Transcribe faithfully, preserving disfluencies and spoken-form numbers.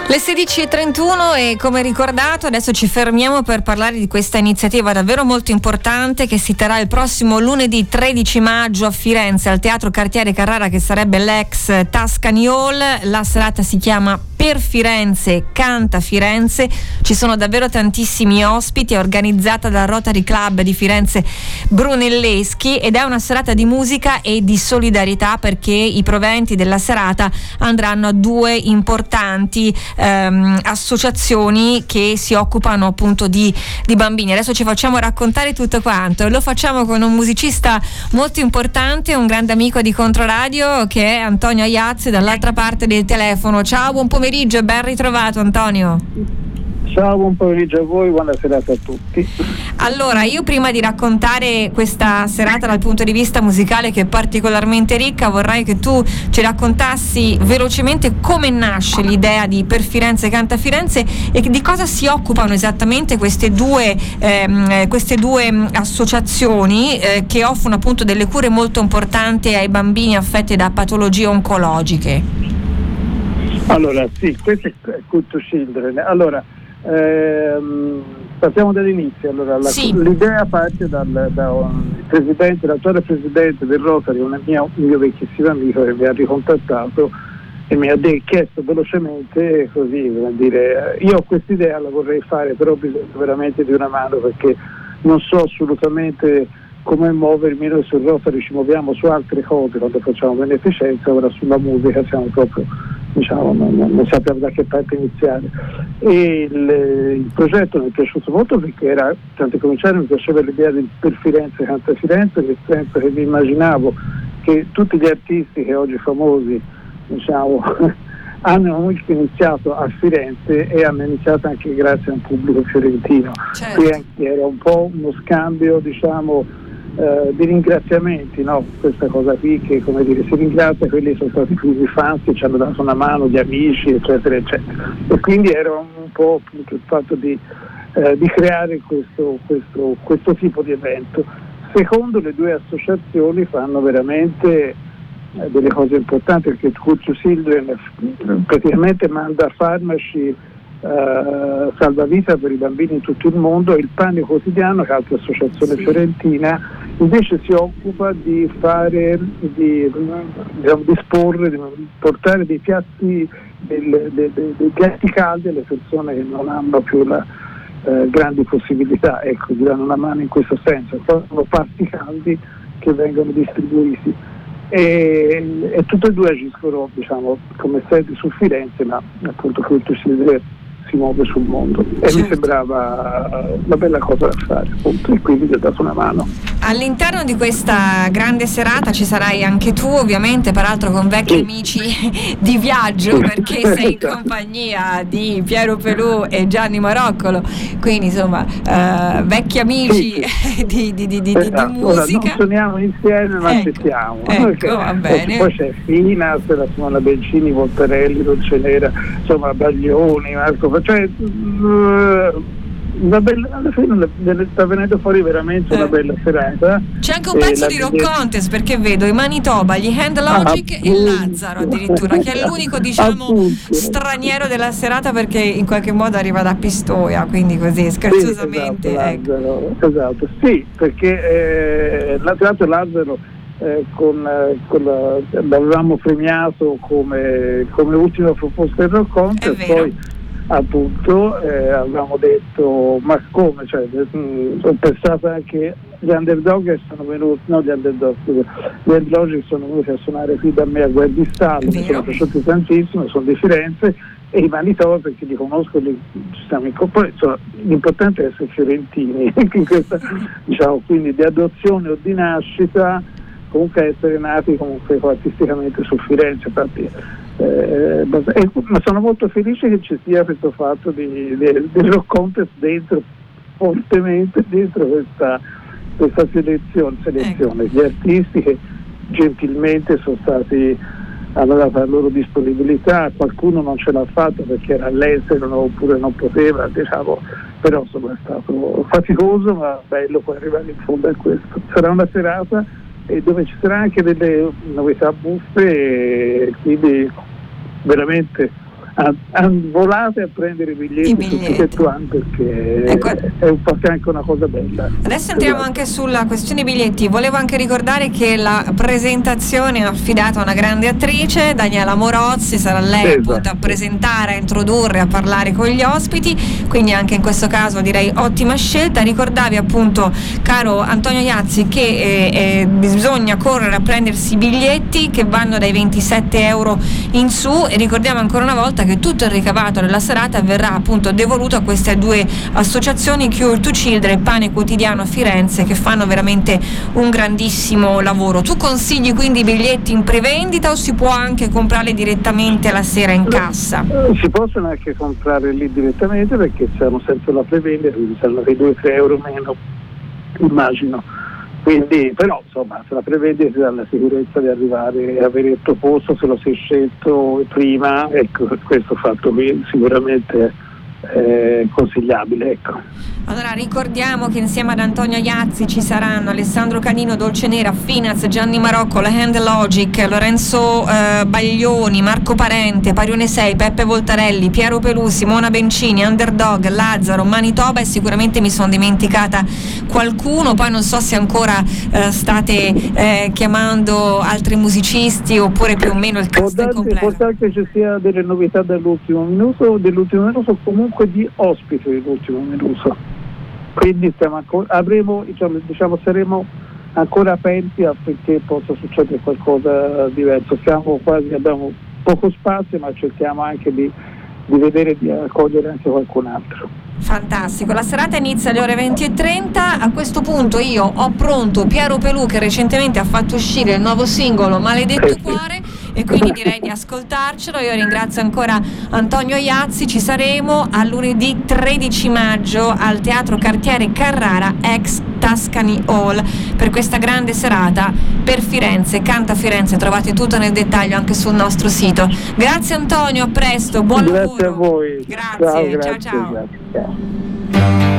Le sedici e trentuno e come ricordato adesso ci fermiamo per parlare di questa iniziativa davvero molto importante che si terrà il prossimo lunedì tredici maggio a Firenze al Teatro Cartiere Carrara, che sarebbe l'ex Tuscany Hall. La serata si chiama Per Firenze, Canta Firenze. Ci sono davvero tantissimi ospiti, è organizzata dal Rotary Club di Firenze Brunelleschi ed è una serata di musica e di solidarietà, perché i proventi della serata andranno a due importanti ehm, associazioni che si occupano appunto di, di bambini. Adesso ci facciamo raccontare tutto quanto, lo facciamo con un musicista molto importante, un grande amico di Controradio, che è Antonio Aiazzi, dall'altra parte del telefono. Ciao, buon pomeriggio e ben ritrovato Antonio. Ciao, buon pomeriggio a voi, buona serata a tutti. Allora, io prima di raccontare questa serata dal punto di vista musicale, che è particolarmente ricca, vorrei che tu ci raccontassi velocemente come nasce l'idea di Per Firenze, Canta Firenze e di cosa si occupano esattamente queste due, ehm, queste due associazioni eh, che offrono appunto delle cure molto importanti ai bambini affetti da patologie oncologiche. Allora, sì, questo è Good to Children. Allora, Ehm, partiamo dall'inizio. Allora, la, sì. l'idea parte dal, da un presidente, l'attuale presidente del Rotary, un mio, un mio vecchissimo amico che mi ha ricontattato e mi ha de- chiesto velocemente così, per dire, io ho questa idea, la vorrei fare, però ho bisogno veramente di una mano perché non so assolutamente come muovermi. Noi sul Rotary ci muoviamo su altre cose quando facciamo beneficenza, ora sulla musica siamo proprio, diciamo, non, non sappiamo da che parte iniziare. E il, il progetto mi è piaciuto molto perché era, tanto cominciare, mi piaceva l'idea di Per Firenze, Canta Firenze, nel senso che mi immaginavo che tutti gli artisti che oggi famosi, diciamo, hanno iniziato a Firenze e hanno iniziato anche grazie a un pubblico fiorentino. Certo. Quindi era un po' uno scambio, diciamo, Uh, di ringraziamenti, no? Questa cosa qui che, come dire, si ringrazia quelli che sono stati più i fans che ci hanno dato una mano, gli amici, eccetera, eccetera. E quindi era un po' appunto il fatto di, uh, di creare questo, questo, questo tipo di evento. Secondo, le due associazioni fanno veramente uh, delle cose importanti, perché Good to Children praticamente manda farmaci Uh, salvavita per i bambini in tutto il mondo, e il Pane Quotidiano, che è altra associazione sì. fiorentina, invece si occupa di fare, di diciamo, disporre, di portare dei piatti, del, de, de, dei piatti caldi alle persone che non hanno più la, uh, grandi possibilità, ecco, di dare una mano in questo senso. Sono pasti caldi che vengono distribuiti. E, e tutte e due agiscono, diciamo, come sede su Firenze, ma appunto tutto si, si muove sul mondo, e mi sembrava una bella cosa da fare, appunto, e quindi vi ho dato una mano. All'interno di questa grande serata ci sarai anche tu, ovviamente, peraltro con vecchi sì. amici di viaggio, perché sei in compagnia di Piero Pelù e Gianni Maroccolo, quindi insomma uh, vecchi amici sì. di, di, di, di, esatto. di musica. Ora, non suoniamo insieme, ma ecco, accettiamo. Ecco, okay. va bene. Poi c'è Fina, la Simona Bencini, Voltarelli, Dolcenera, insomma Baglioni, Marco, cioè uh, una bella, alla fine sta venendo fuori veramente una bella serata. C'è anche un pezzo di rock contest, perché vedo i Manitoba, gli Hand Logic ah, e Lazzaro addirittura, che è l'unico, diciamo, appunto, straniero della serata, perché in qualche modo arriva da Pistoia, quindi così scherzosamente. Sì, esatto, ecco. Lazzaro, esatto, sì, perché eh, l'altro Lazzaro eh, con, eh, con la, l'avevamo premiato come, come ultima proposta del rock contest, poi appunto eh, avevamo detto ma come, cioè, mh, ho pensato anche gli underdog sono venuti, no gli underdog gli underdog sono venuti a suonare qui da me a Guardistallo, mi sono piaciuti tantissimo, sono di Firenze, e i Manitoba perché li conosco, li, ci stiamo in poi, insomma, l'importante è essere fiorentini in questa, diciamo, quindi di adozione o di nascita, comunque essere nati comunque artisticamente su Firenze, infatti Eh, eh, ma sono molto felice che ci sia questo fatto di, di, del rock contest dentro, fortemente dentro questa, questa selezione, selezione. Ecco. Gli artisti che gentilmente sono stati, hanno dato la loro disponibilità, qualcuno non ce l'ha fatto perché era all'estero oppure non poteva, diciamo, però insomma è stato faticoso ma bello poi arrivare in fondo a questo. Sarà una serata e dove ci saranno anche delle novità buffe, e quindi veramente a, a, volate a prendere i biglietti, I biglietti. su Ticket One, perché ecco, è un po' anche una cosa bella. Adesso entriamo anche sulla questione biglietti. Volevo anche ricordare che la presentazione è affidata a una grande attrice, Daniela Morozzi, sarà lei esatto. appunto a presentare, a introdurre, a parlare con gli ospiti, quindi anche in questo caso direi ottima scelta. Ricordavi appunto, caro Antonio Iazzi, che eh, eh, bisogna correre a prendersi i biglietti che vanno dai ventisette euro in su, e ricordiamo ancora una volta che tutto il ricavato della serata verrà appunto devoluto a queste due associazioni, Cure to Children e Pane Quotidiano a Firenze, che fanno veramente un grandissimo lavoro. Tu consigli quindi i biglietti in prevendita o si può anche comprarli direttamente la sera in cassa? Si possono anche comprare lì direttamente, perché siamo sempre la prevendita, quindi saranno dei due tre euro meno, immagino. Quindi, però insomma, se la prevede si dà la sicurezza di arrivare e avere il tuo posto, se lo sei scelto prima, ecco, questo fatto qui sicuramente è consigliabile, ecco. Allora ricordiamo che insieme ad Antonio Iazzi ci saranno Alessandro Canino, Dolce Nera, Finaz, Gianni Marocco, La Hand Logic, Lorenzo eh, Baglioni, Marco Parente, Parione sei, Peppe Voltarelli, Piero Pelù, Simona Bencini, Underdog, Lazzaro, Manitoba, e sicuramente mi sono dimenticata qualcuno. Poi non so se ancora eh, state eh, chiamando altri musicisti oppure più o meno il cast è completo. Può darsi che ci sia delle novità dell'ultimo minuto, dell'ultimo minuto o comunque di ospite dell'ultimo minuto. Quindi stiamo ancora, avremo, diciamo, diciamo saremo ancora aperti affinché possa succedere qualcosa diverso. Siamo quasi, abbiamo poco spazio, ma cerchiamo anche di, di vedere di accogliere anche qualcun altro. Fantastico, la serata inizia alle ore venti e trenta. A questo punto io ho pronto Piero Pelù, che recentemente ha fatto uscire il nuovo singolo Maledetto eh, Cuore, e quindi direi di ascoltarcelo. Io ringrazio ancora Antonio Iazzi. Ci saremo a lunedì tredici maggio al Teatro Cartiere Carrara ex Tuscany Hall per questa grande serata per Firenze. Canta Firenze, trovate tutto nel dettaglio anche sul nostro sito. Grazie Antonio, a presto, buon grazie lavoro. A voi. Grazie, ciao, ciao ciao. Grazie, ciao.